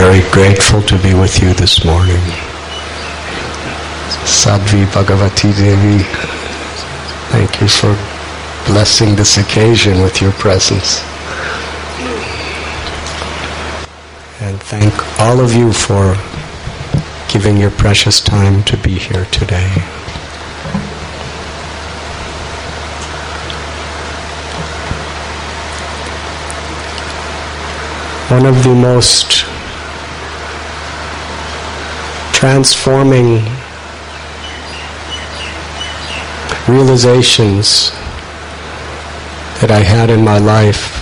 very grateful to be with you this morning. Sadhvi Bhagavati Devi, thank you for blessing this occasion with your presence. And thank all of you for giving your precious time to be here today. One of the most transforming realizations that I had in my life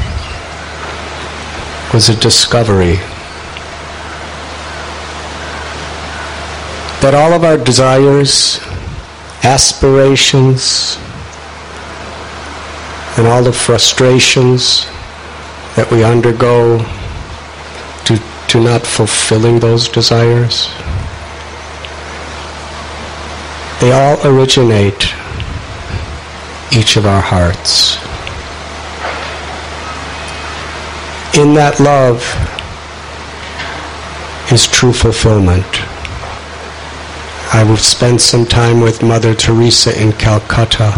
was a discovery that all of our desires, aspirations, and all the frustrations that we undergo to not fulfilling those desires, they all originate each of our hearts. In that love is true fulfillment. I will spend some time with Mother Teresa in Calcutta.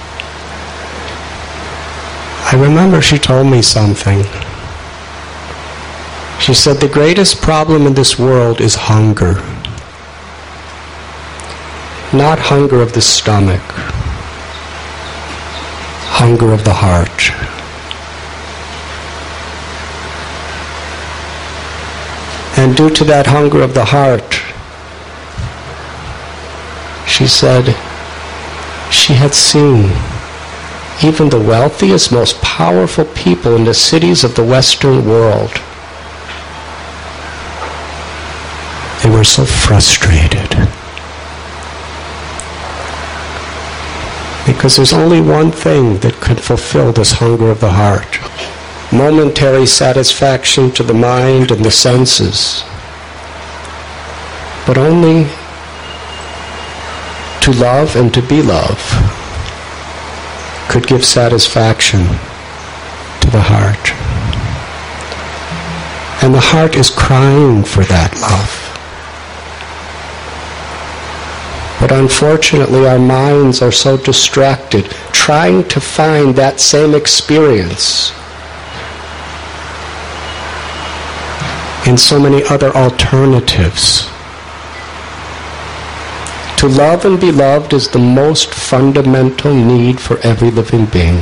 I remember she told me something. She said, the greatest problem in this world is hunger. Not hunger of the stomach, hunger of the heart. And due to that hunger of the heart, she said, she had seen even the wealthiest, most powerful people in the cities of the Western world. They were so frustrated. Because there's only one thing that could fulfill this hunger of the heart. Momentary satisfaction to the mind and the senses. But only to love and to be loved could give satisfaction to the heart. And the heart is crying for that love. But unfortunately, our minds are so distracted, trying to find that same experience in so many other alternatives. To love and be loved is the most fundamental need for every living being.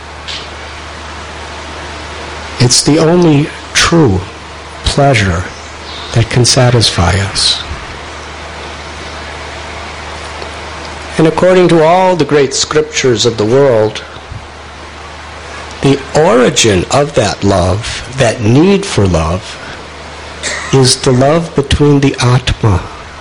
It's the only true pleasure that can satisfy us. And according to all the great scriptures of the world, the origin of that love, that need for love, is the love between the Atma.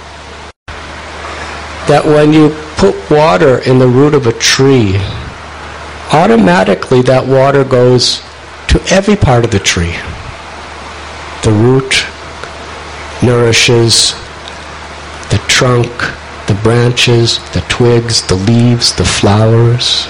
That when you put water in the root of a tree, automatically that water goes to every part of the tree. The root nourishes the trunk, the branches, the twigs, the leaves, the flowers.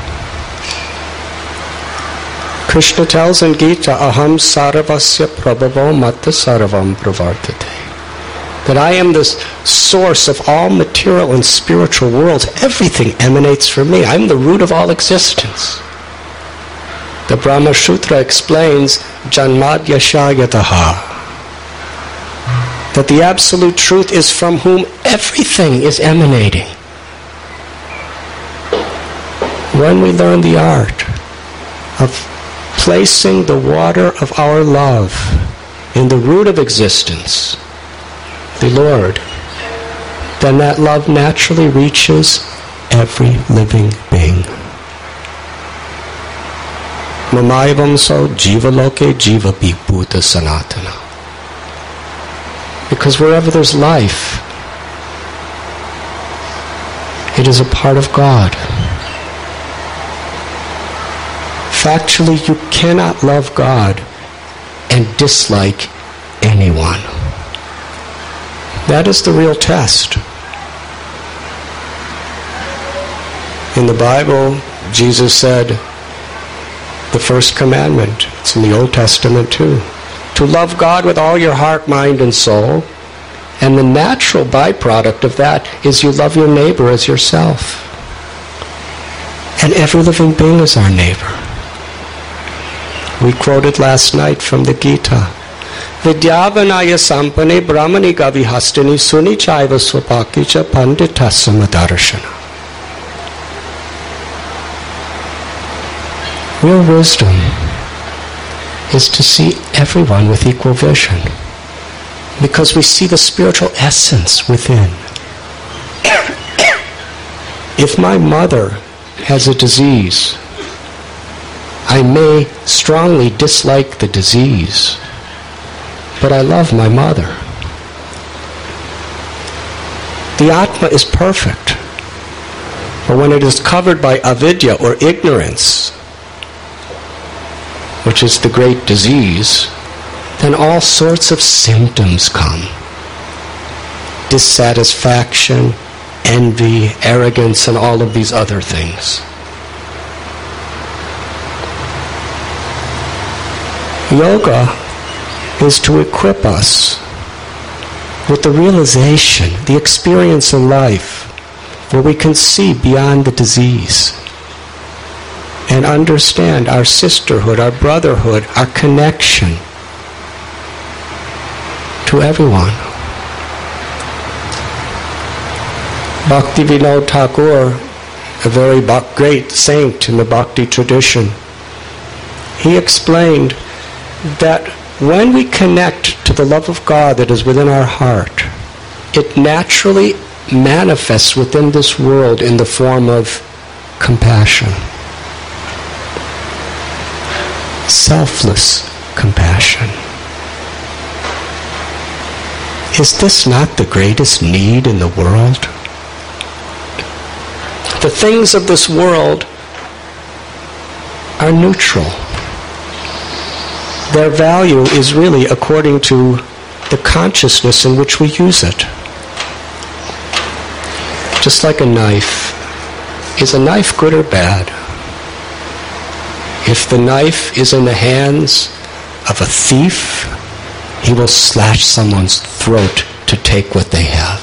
Krishna tells in Gita, Aham sarvasya prabhavo matta sarvam pravartate. That I am the source of all material and spiritual worlds. Everything emanates from me. I'm the root of all existence. The Brahma Sutra explains, Janmadya Shayataha. That the absolute truth is from whom everything is emanating. When we learn the art of placing the water of our love in the root of existence, the Lord, then that love naturally reaches every living being. Mamaivam so jiva loke jiva bhuta sanatana. Because wherever there's life, it is a part of God. Factually, you cannot love God and dislike anyone. That is the real test. In the Bible, Jesus said, the first commandment, it's in the Old Testament too, to to love God with all your heart, mind, and soul. And the natural byproduct of that is you love your neighbor as yourself. And every living being is our neighbor. We quoted last night from the Gita. Vidyavanaya sampane brahmani gavihastini suni chaiva swapaki cha pandita samadarshana. Real wisdom is to see everyone with equal vision, because we see the spiritual essence within. If my mother has a disease, I may strongly dislike the disease, but I love my mother. The Atma is perfect, but when it is covered by avidya or ignorance, which is the great disease, then all sorts of symptoms come. Dissatisfaction, envy, arrogance, and all of these other things. Yoga is to equip us with the realization, the experience in life, where we can see beyond the disease and understand our sisterhood, our brotherhood, our connection to everyone. Bhaktivinoda Thakur, a very great saint in the Bhakti tradition, he explained that when we connect to the love of God that is within our heart, it naturally manifests within this world in the form of compassion. Selfless compassion. Is this not the greatest need in the world? The things of this world are neutral. Their value is really according to the consciousness in which we use it. Just like a knife. Is a knife good or bad? If the knife is in the hands of a thief, he will slash someone's throat to take what they have.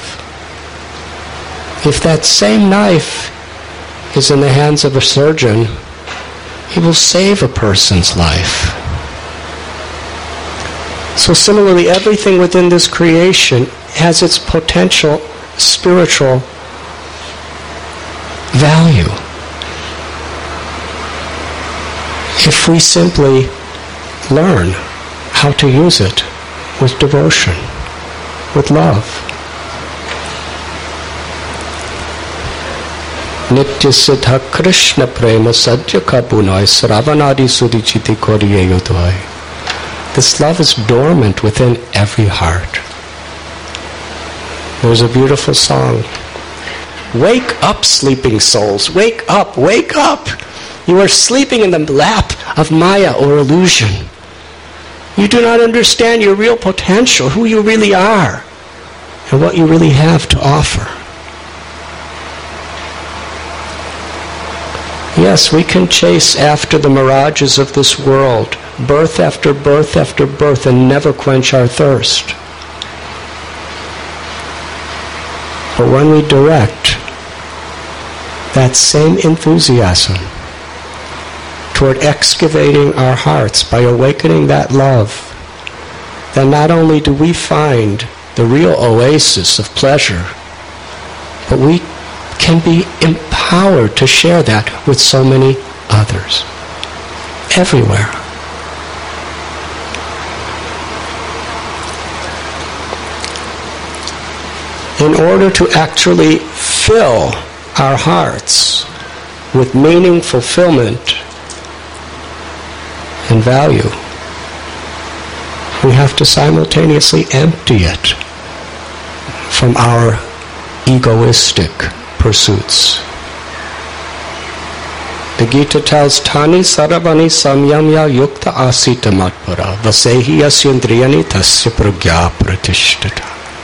If that same knife is in the hands of a surgeon, he will save a person's life. So similarly, everything within this creation has its potential spiritual value. If we simply learn how to use it with devotion, with love. Nitya Siddha Krishna Prema Sadhya Kabunai Sravanadi Sudichiti Koriye Yudvai. This love is dormant within every heart. There's a beautiful song. Wake up, sleeping souls. Wake up, wake up. You are sleeping in the lap of Maya or illusion. You do not understand your real potential, who you really are, and what you really have to offer. Yes, we can chase after the mirages of this world, birth after birth after birth, and never quench our thirst. But when we direct that same enthusiasm toward excavating our hearts by awakening that love, then not only do we find the real oasis of pleasure, but we can be empowered to share that with so many others, everywhere. In order to actually fill our hearts with meaning, fulfillment, and value, we have to simultaneously empty it from our egoistic pursuits. The Gita tells, Tani sarabani samyamya yukta asita matpara vasehi asyendriyani tasya pragya pratishtata.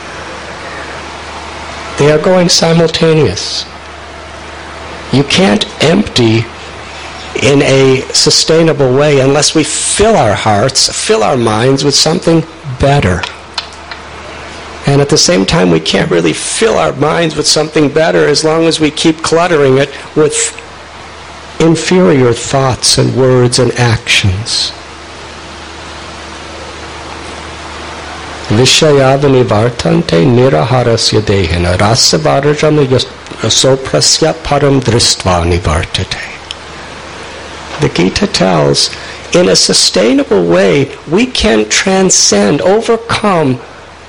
They are going simultaneous. You can't empty in a sustainable way unless we fill our hearts, fill our minds with something better. And at the same time, we can't really fill our minds with something better as long as we keep cluttering it with inferior thoughts and words and actions. Vishayavani vartante niraharasya dehena rasavarajam yasoprasya param dristva nivartate. The Gita tells, in a sustainable way, we can transcend, overcome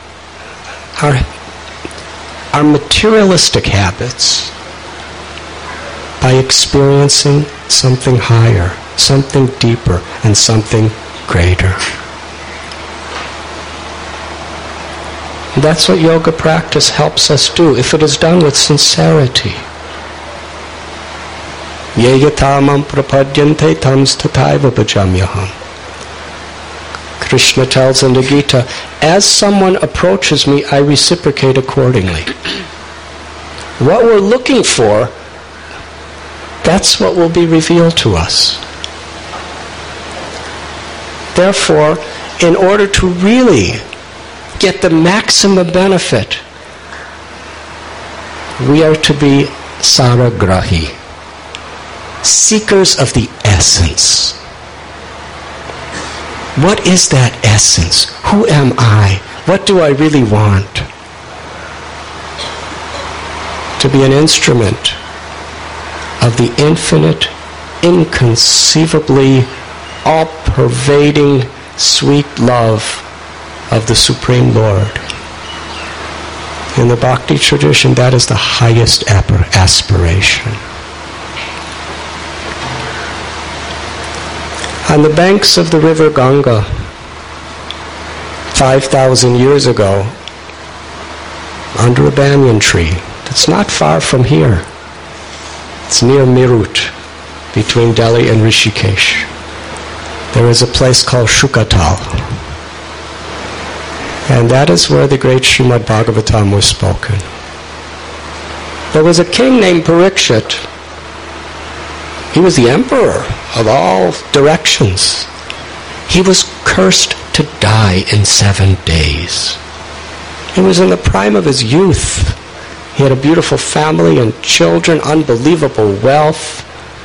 our materialistic habits by experiencing something higher, something deeper, and something greater. That's what yoga practice helps us do, if it is done with sincerity. Ye yatamam prapadyante tam stataiva bhajamyaham. Krishna tells in the Gita, as someone approaches me, I reciprocate accordingly. What we're looking for, that's what will be revealed to us. Therefore, in order to really get the maximum benefit, we are to be saragrahi, seekers of the essence. What is that essence? Who am I? What do I really want? To be an instrument of the infinite, inconceivably all-pervading, sweet love of the Supreme Lord. In the Bhakti tradition, that is the highest aspiration. On the banks of the river Ganga, 5,000 years ago, under a banyan tree, that's not far from here. It's near Meerut, between Delhi and Rishikesh. There is a place called Shukatal. And that is where the great Srimad Bhagavatam was spoken. There was a king named Parikshit. He was the emperor of all directions. He was cursed to die in 7 days. He was in the prime of his youth. He had a beautiful family and children, unbelievable wealth.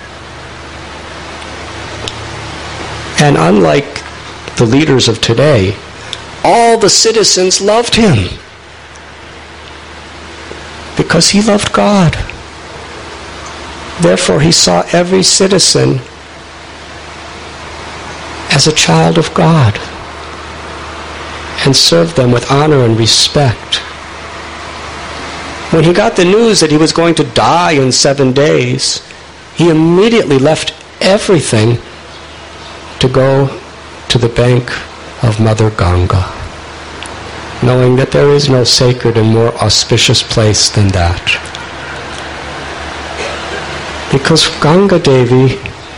And unlike the leaders of today, all the citizens loved him because he loved God. Therefore, he saw every citizen as a child of God and served them with honor and respect. When he got the news that he was going to die in 7 days, he immediately left everything to go to the bank of Mother Ganga, knowing that there is no sacred and more auspicious place than that. Because Ganga Devi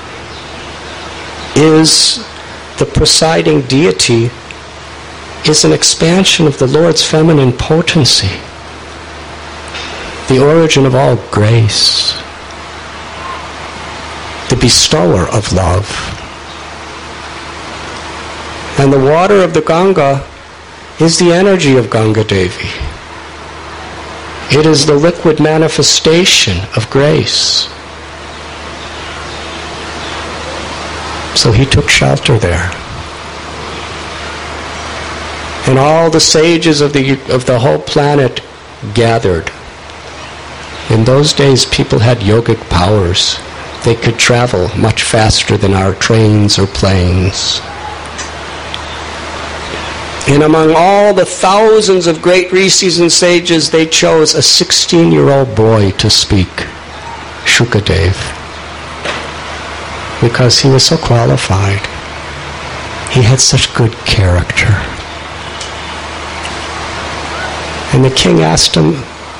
is the presiding deity, is an expansion of the Lord's feminine potency, the origin of all grace, the bestower of love. And the water of the Ganga is the energy of Ganga Devi. It is the liquid manifestation of grace. So he took shelter there. And all the sages of the whole planet gathered. In those days, people had yogic powers. They could travel much faster than our trains or planes. And among all the thousands of great rishis and sages, they chose a 16-year-old boy to speak, Shukadev, because he was so qualified. He had such good character. And the king asked him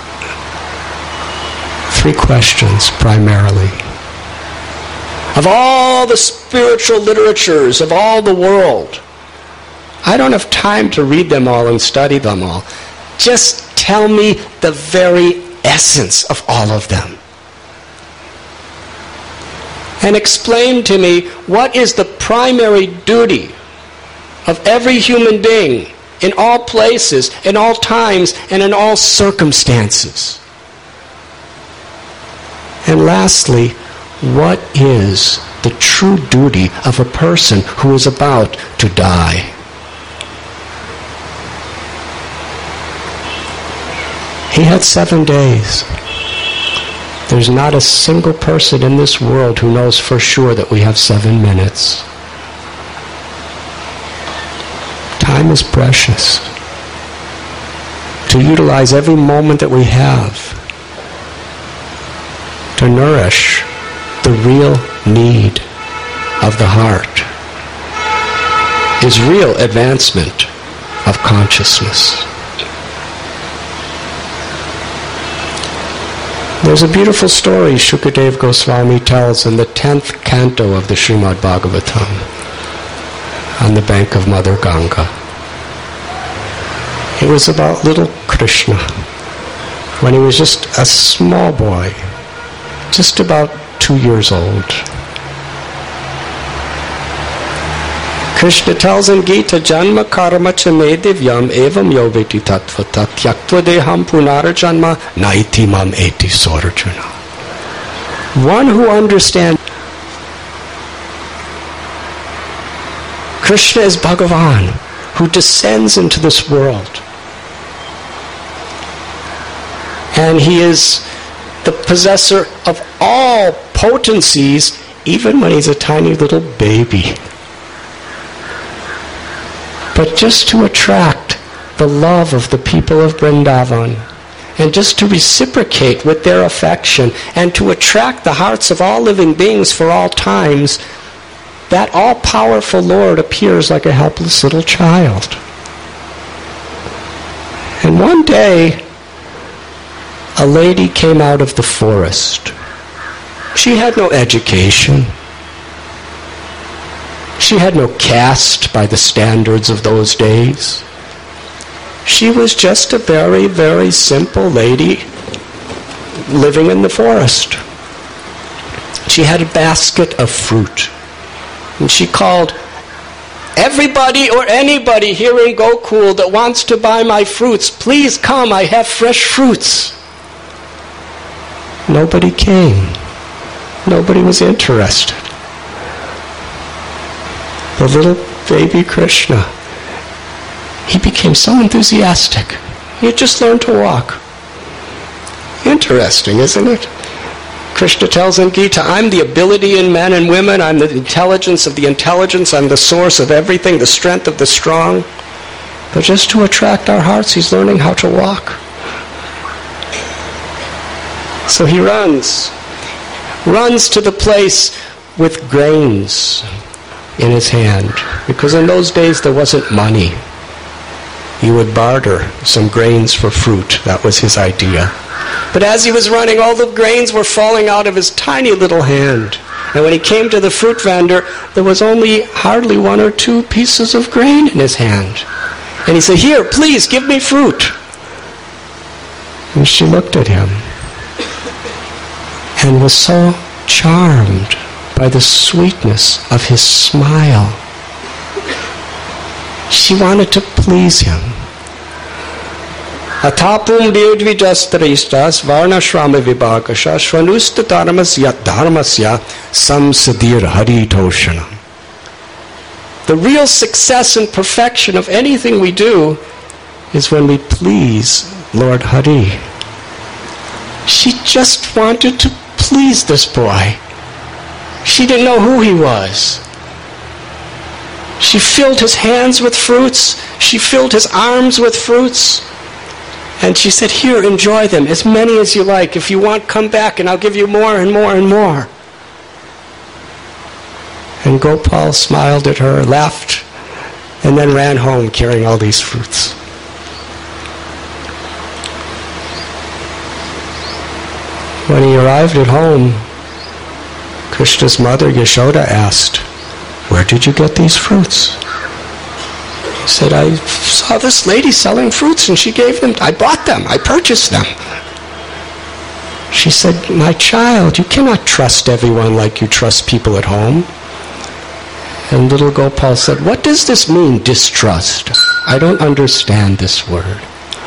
3 questions primarily. Of all the spiritual literatures of all the world, I don't have time to read them all and study them all. Just tell me the very essence of all of them. and explained to me what is the primary duty of every human being in all places, in all times, and in all circumstances. And lastly, what is the true duty of a person who is about to die? He had 7 days. There's not a single person in this world who knows for sure that we have 7 minutes. Time is precious. To utilize every moment that we have to nourish the real need of the heart is real advancement of consciousness. There's a beautiful story Shukadeva Goswami tells in the 10th canto of the Srimad Bhagavatam on the bank of Mother Ganga. It was about little Krishna when he was just a small boy, just about 2 years old. Krishna tells in Gita, Janma karma cha me divyam evam yoveti tattvata tyaktva deham punara janma naiti mam eti sorjuna. One who understands Krishna is Bhagavan, who descends into this world. And he is the possessor of all potencies, even when he's a tiny little baby. But just to attract the love of the people of Vrindavan, and just to reciprocate with their affection, and to attract the hearts of all living beings for all times, that all-powerful Lord appears like a helpless little child. And one day, a lady came out of the forest. She had no education. She had no caste by the standards of those days. She was just a very, very simple lady living in the forest. She had a basket of fruit. And she called, everybody or anybody here in Gokul that wants to buy my fruits, please come, I have fresh fruits. Nobody came. Nobody was interested. The little baby Krishna, he became so enthusiastic. He had just learned to walk. Interesting, isn't it? Krishna tells in Gita, I'm the ability in men and women, I'm the intelligence of the intelligence, I'm the source of everything, the strength of the strong. But just to attract our hearts, he's learning how to walk. So he runs to the place with grains in his hand, because in those days there wasn't money. He would barter some grains for fruit. That was his idea. But as he was running, all the grains were falling out of his tiny little hand. And when he came to the fruit vendor, there was only hardly 1 or 2 pieces of grain in his hand. And he said, here, please, give me fruit. And she looked at him and was so charmed by the sweetness of his smile. She wanted to please him. Atapum virvidjastraistas varnashrama vibhakasha shvanustataramas yat dharmasya samsadir haritoshanam. The real success and perfection of anything we do is when we please Lord Hari. She just wanted to please this boy. She didn't know who he was. She filled his hands with fruits. She filled his arms with fruits. And she said, here, enjoy them, as many as you like. If you want, come back and I'll give you more and more and more. And Gopal smiled at her, laughed, and then ran home carrying all these fruits. When he arrived at home, Krishna's mother, Yashoda, asked, where did you get these fruits? He said, I saw this lady selling fruits and she gave them. I bought them. I purchased them. She said, "My child, you cannot trust everyone like you trust people at home." And little Gopal said, "What does this mean, distrust? I don't understand this word."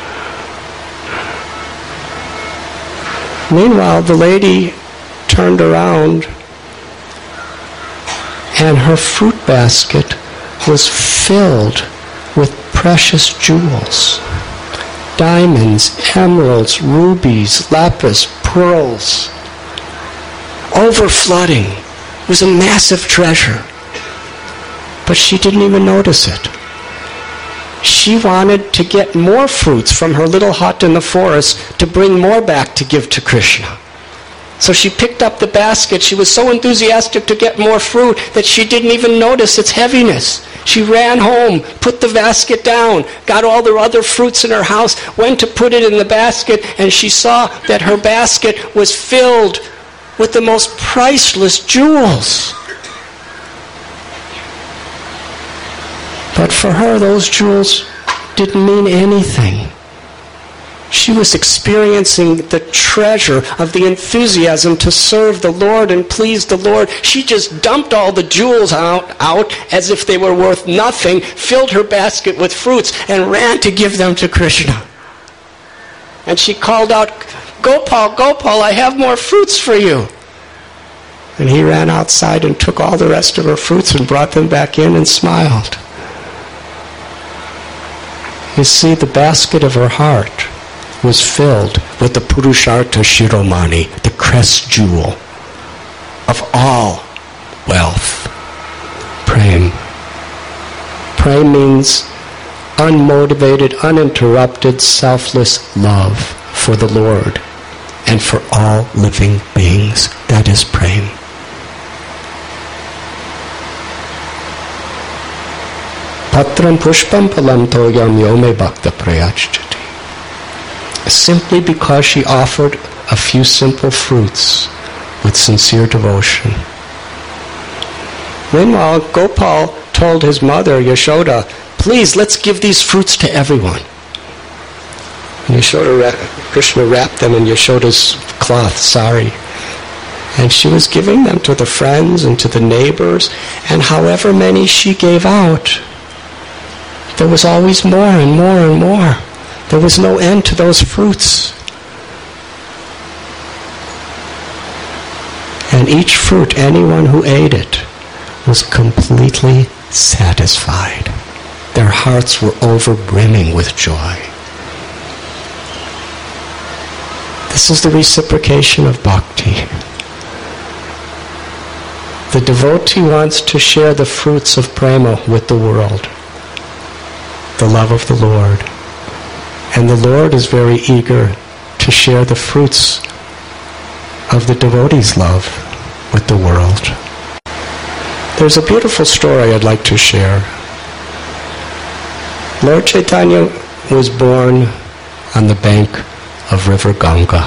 Meanwhile, the lady turned around and her fruit basket was filled with precious jewels. Diamonds, emeralds, rubies, lapis, pearls. Overflooding. It was a massive treasure. But she didn't even notice it. She wanted to get more fruits from her little hut in the forest to bring more back to give to Krishna. So she picked up the basket. She was so enthusiastic to get more fruit that she didn't even notice its heaviness. She ran home, put the basket down, got all the other fruits in her house, went to put it in the basket, and she saw that her basket was filled with the most priceless jewels. But for her, those jewels didn't mean anything. She was experiencing the treasure of the enthusiasm to serve the Lord and please the Lord. She just dumped all the jewels out as if they were worth nothing, filled her basket with fruits, and ran to give them to Krishna. And she called out, "Gopal, Gopal, I have more fruits for you." And he ran outside and took all the rest of her fruits and brought them back in and smiled. You see, the basket of her heart was filled with the Purushartha Shiromani, the crest jewel of all wealth. Prem. Prem means unmotivated, uninterrupted, selfless love for the Lord and for all living beings. That is prem. Patram pushpam palam toyam yome bhakta prayachchati. Simply because she offered a few simple fruits with sincere devotion. Meanwhile, Gopal told his mother, Yashoda, "Please, let's give these fruits to everyone." And Krishna wrapped them in Yashoda's cloth, sari. And she was giving them to the friends and to the neighbors, and however many she gave out, there was always more and more and more. There was no end to those fruits. And each fruit, anyone who ate it, was completely satisfied. Their hearts were overbrimming with joy. This is the reciprocation of bhakti. The devotee wants to share the fruits of prema with the world, the love of the Lord. And the Lord is very eager to share the fruits of the devotee's love with the world. There's a beautiful story I'd like to share. Lord Chaitanya was born on the bank of River Ganga.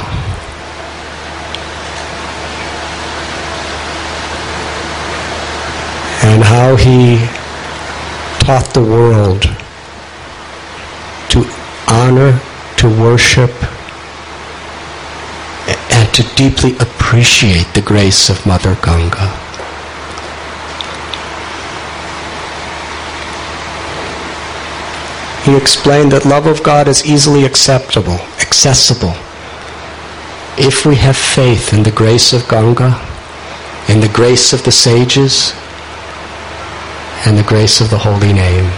And how he taught the world to honor, to worship, and to deeply appreciate the grace of Mother Ganga. He explained that love of God is easily accessible, if we have faith in the grace of Ganga, in the grace of the sages, and the grace of the holy name.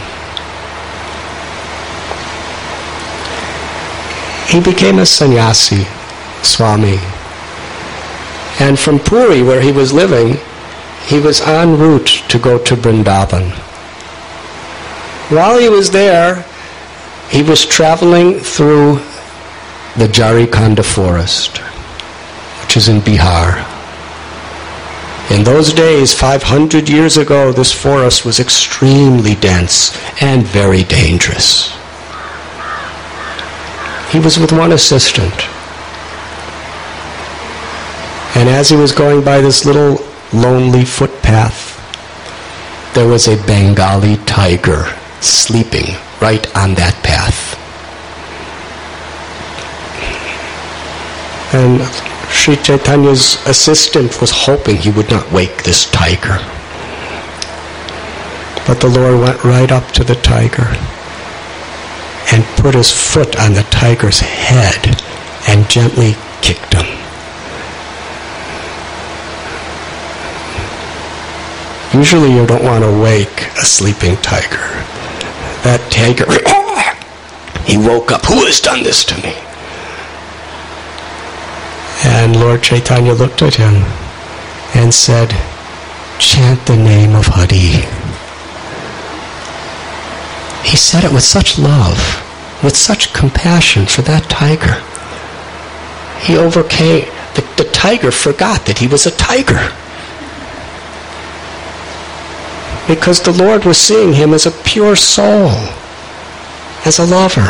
He became a sannyasi, Swami. And from Puri, where he was living, he was en route to go to Vrindavan. While he was there, he was traveling through the Jharikanda forest, which is in Bihar. In those days, 500 years ago, this forest was extremely dense and very dangerous. He was with one assistant. And as he was going by this little lonely footpath, there was a Bengali tiger sleeping right on that path. And Sri Chaitanya's assistant was hoping he would not wake this tiger. But the Lord went right up to the tiger and put his foot on the tiger's head and gently kicked him. Usually you don't want to wake a sleeping tiger. That tiger, he woke up. Who has done this to me? And Lord Chaitanya looked at him and said, chant the name of Hari. He said it with such love, with such compassion for that tiger. He overcame, the tiger forgot that he was a tiger. Because the Lord was seeing him as a pure soul, as a lover.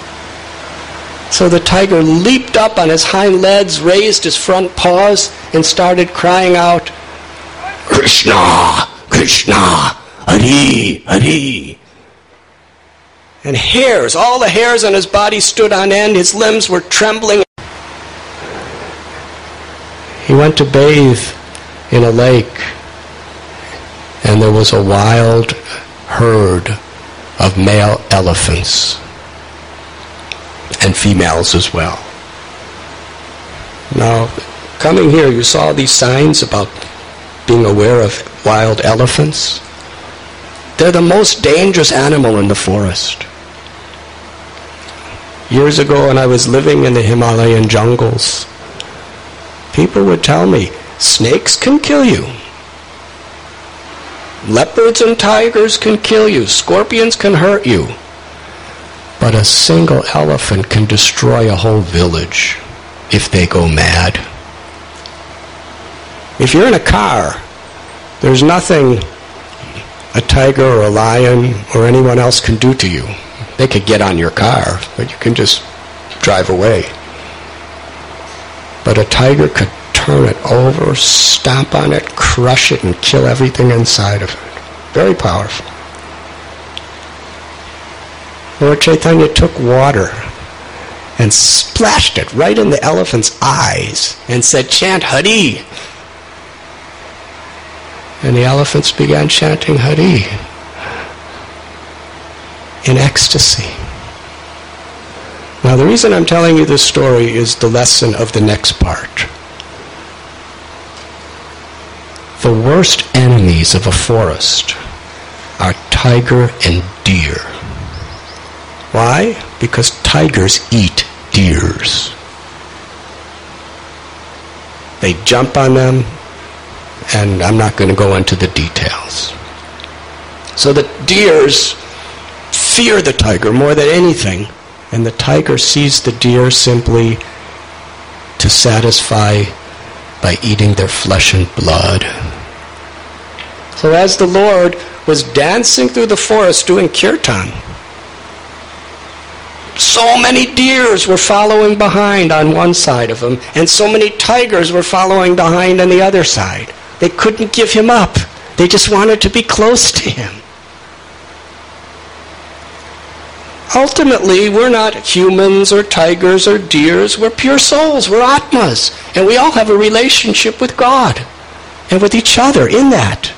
So the tiger leaped up on his hind legs, raised his front paws, and started crying out, Krishna, Krishna, Hari, Hari. And hairs, all the hairs on his body stood on end, his limbs were trembling. He went to bathe in a lake, and there was a wild herd of male elephants and females as well. Now, coming here, you saw these signs about being aware of wild elephants. They're the most dangerous animal in the forest. Years ago, when I was living in the Himalayan jungles, people would tell me, snakes can kill you. Leopards and tigers can kill you. Scorpions can hurt you. But a single elephant can destroy a whole village if they go mad. If you're in a car, there's nothing a tiger or a lion or anyone else can do to you. They could get on your car, but you can just drive away. But a tiger could turn it over, stomp on it, crush it, and kill everything inside of it. Very powerful. Lord Chaitanya took water and splashed it right in the elephant's eyes and said, chant Hari. And the elephants began chanting Hari in ecstasy. Now the reason I'm telling you this story is the lesson of the next part. The worst enemies of a forest are tiger and deer. Why? Because tigers eat deers. They jump on them, and I'm not going to go into the details. So the deers fear the tiger more than anything, and the tiger sees the deer simply to satisfy by eating their flesh and blood. So as the Lord was dancing through the forest doing kirtan, so many deers were following behind on one side of him, and so many tigers were following behind on the other side. They couldn't give him up. They just wanted to be close to him. Ultimately, we're not humans or tigers or deers. We're pure souls. We're Atmas. And we all have a relationship with God and with each other in that.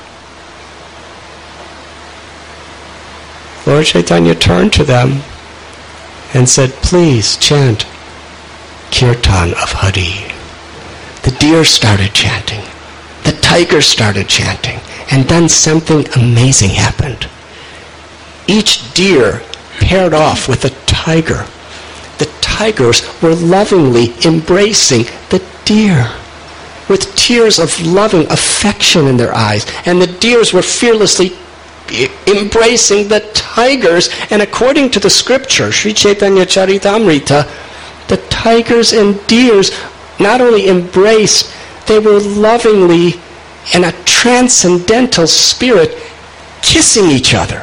Lord Chaitanya turned to them and said, please chant Kirtan of Hari. The deer started chanting. The tigers started chanting. And then something amazing happened. Each deer paired off with a tiger. The tigers were lovingly embracing the deer with tears of loving affection in their eyes. And the deers were fearlessly embracing the tigers. And according to the scripture, Sri Chaitanya Charitamrita, the tigers and deers not only embraced, they were lovingly, in a transcendental spirit, kissing each other.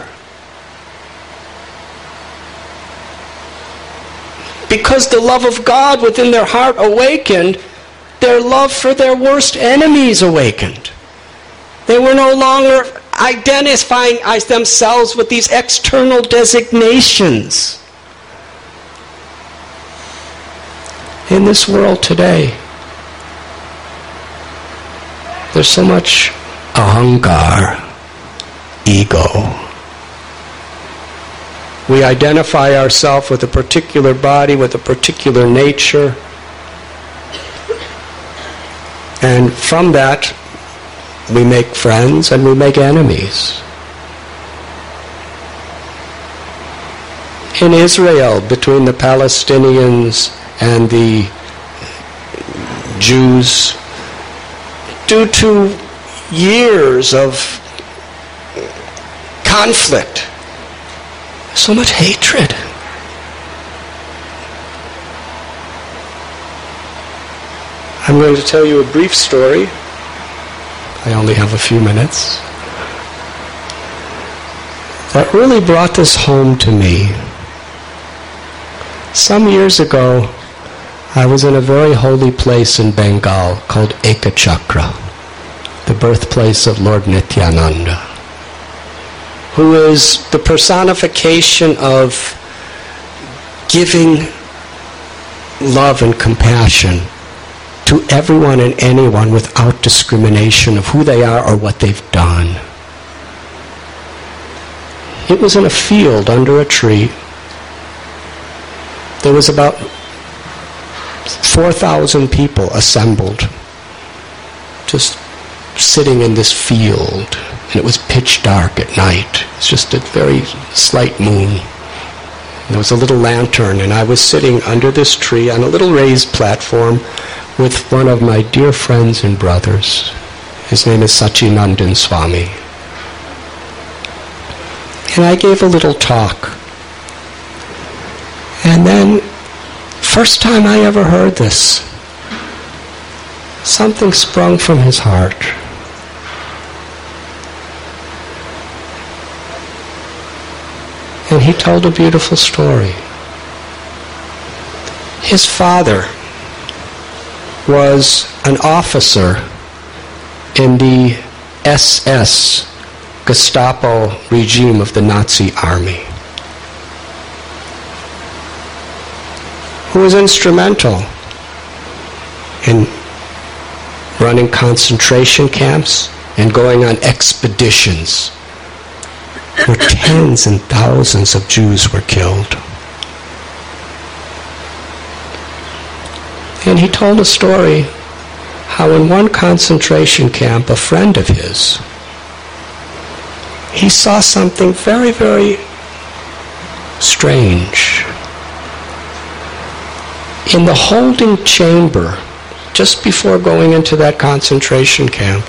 Because the love of God within their heart awakened, their love for their worst enemies awakened. They were no longer identifying themselves with these external designations. In this world today, There's so much ahankar, ego. We identify ourselves with a particular body, with a particular nature. And from that, we make friends and we make enemies. In Israel, between the Palestinians and the Jews, due to years of conflict, so much hatred. I'm going to tell you a brief story. I only have a few minutes. That really brought this home to me. Some years ago, I was in a very holy place in Bengal called Ekachakra, the birthplace of Lord Nityananda, who is the personification of giving love and compassion to everyone and anyone without discrimination of who they are or what they've done. It was in a field under a tree. There was about 4,000 people assembled, just sitting in this field. And it was pitch dark at night. It's just a very slight moon. There was a little lantern, and I was sitting under this tree on a little raised platform with one of my dear friends and brothers. His name is Sachinandan Swami. And I gave a little talk. And then, first time I ever heard this, something sprung from his heart. And he told a beautiful story. His father was an officer in the SS Gestapo regime of the Nazi army, who was instrumental in running concentration camps and going on expeditions where tens and thousands of Jews were killed. And he told a story how in one concentration camp, a friend of his, he saw something very, very strange. In the holding chamber, just before going into that concentration camp,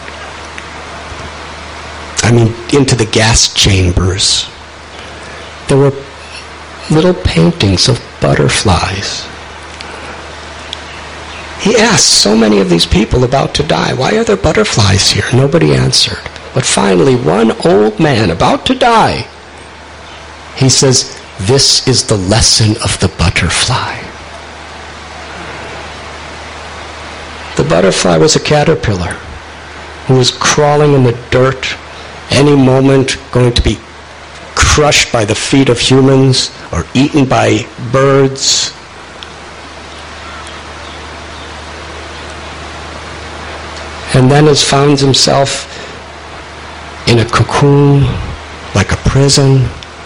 into the gas chambers, there were little paintings of butterflies. He asked so many of these people about to die, why are there butterflies here? Nobody answered. But finally, one old man about to die, he says, this is the lesson of the butterfly. The butterfly was a caterpillar who was crawling in the dirt, any moment going to be crushed by the feet of humans or eaten by birds. And then has found himself in a cocoon, like a prison.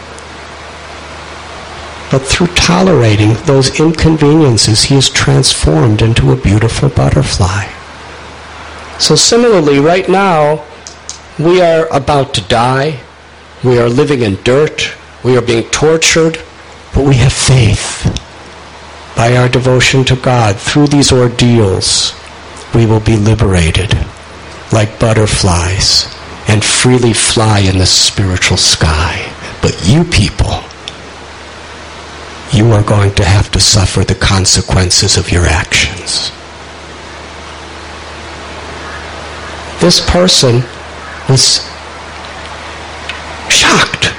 But through tolerating those inconveniences, he is transformed into a beautiful butterfly. So similarly, right now, we are about to die. We are living in dirt. We are being tortured. But we have faith. By our devotion to God, through these ordeals, we will be liberated like butterflies and freely fly in the spiritual sky. But you people, you are going to have to suffer the consequences of your actions. This person was shocked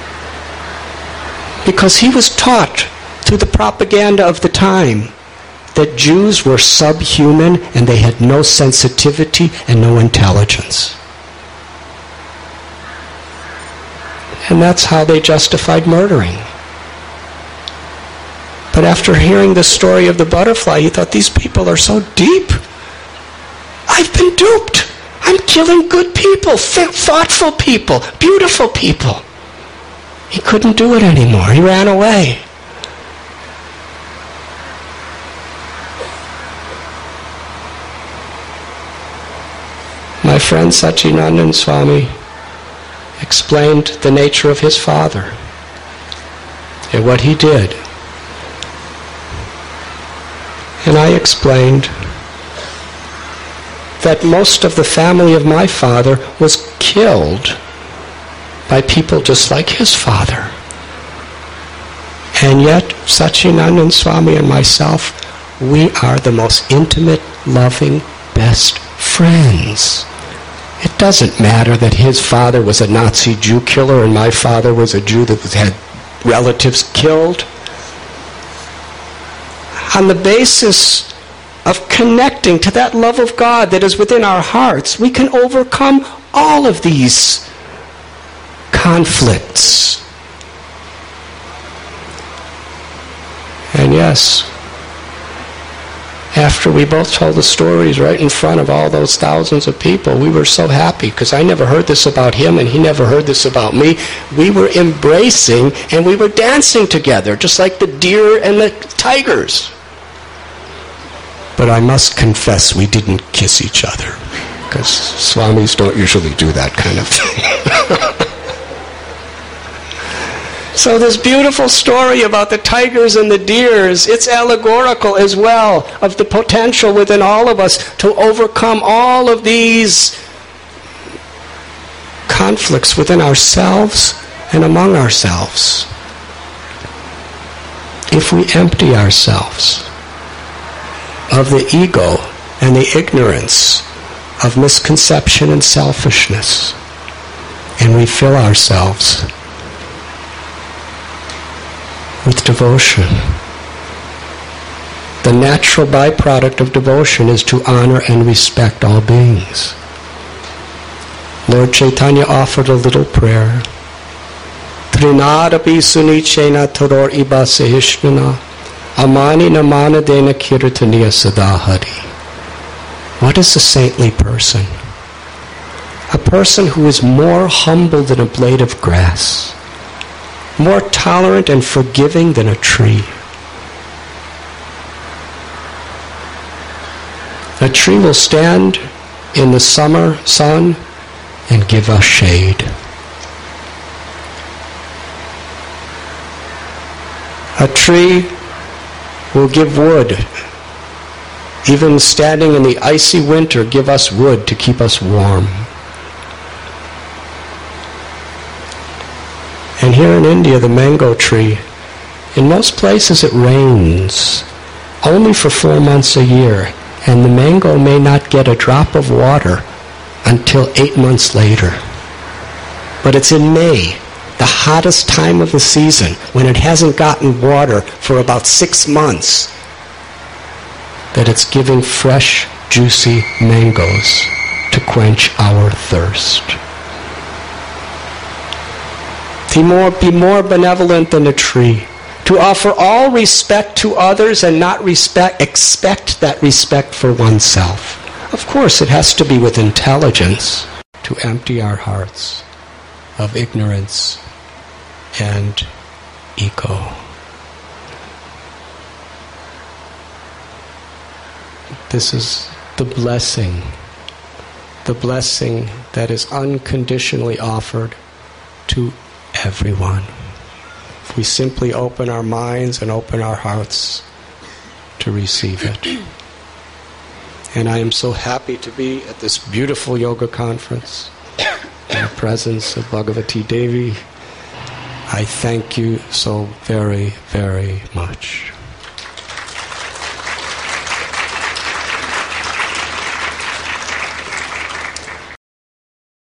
because he was taught through the propaganda of the time that Jews were subhuman and they had no sensitivity and no intelligence. And that's how they justified murdering. But after hearing the story of the butterfly, he thought, these people are so deep. I've been duped. I'm killing good people, thoughtful people, beautiful people. He couldn't do it anymore. He ran away. My friend Satchidananda Swami explained the nature of his father and what he did. And I explained that most of the family of my father was killed by people just like his father. And yet, Satchidananda Swami and myself, we are the most intimate, loving, best friends. It doesn't matter that his father was a Nazi Jew killer and my father was a Jew that had relatives killed. On the basis of connecting to that love of God that is within our hearts, we can overcome all of these conflicts. And yes, after we both told the stories right in front of all those thousands of people, we were so happy because I never heard this about him and he never heard this about me. We were embracing and we were dancing together, just like the deer and the tigers. But I must confess we didn't kiss each other, because Swamis don't usually do that kind of thing. So this beautiful story about the tigers and the deers, it's allegorical as well of the potential within all of us to overcome all of these conflicts within ourselves and among ourselves. If we empty ourselves of the ego and the ignorance of misconception and selfishness, and we fill ourselves with devotion. The natural byproduct of devotion is to honor and respect all beings. Lord Chaitanya offered a little prayer. Trinadapi sunichena toror iba sahishnana amani namana dena kirtaniya sadahari. What is a saintly person? A person who is more humble than a blade of grass, more tolerant and forgiving than a tree. A tree will stand in the summer sun and give us shade. A tree will give wood. Even standing in the icy winter, give us wood to keep us warm. And here in India, the mango tree, in most places it rains only for 4 months a year, and the mango may not get a drop of water until 8 months later. But it's in May, the hottest time of the season, when it hasn't gotten water for about 6 months, that it's giving fresh, juicy mangoes to quench our thirst. Be more benevolent than a tree. To offer all respect to others and not expect that respect for oneself. Of course, it has to be with intelligence to empty our hearts of ignorance and ego. This is the blessing that is unconditionally offered to everyone. If we simply open our minds and open our hearts to receive it. And I am so happy to be at this beautiful yoga conference in the presence of Bhagavati Devi. I thank you so very, very much.